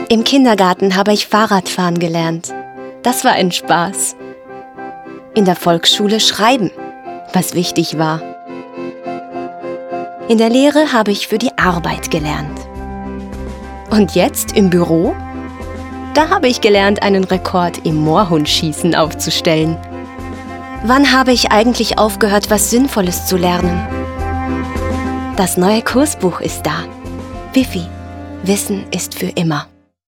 Im Kindergarten habe ich Fahrradfahren gelernt. Das war ein Spaß. In der Volksschule schreiben, was wichtig war. In der Lehre habe ich für die Arbeit gelernt. Und jetzt im Büro? Da habe ich gelernt, einen Rekord im Moorhundschießen aufzustellen. Wann habe ich eigentlich aufgehört, was Sinnvolles zu lernen? Das neue Kursbuch ist da. Wifi. Wissen ist für immer.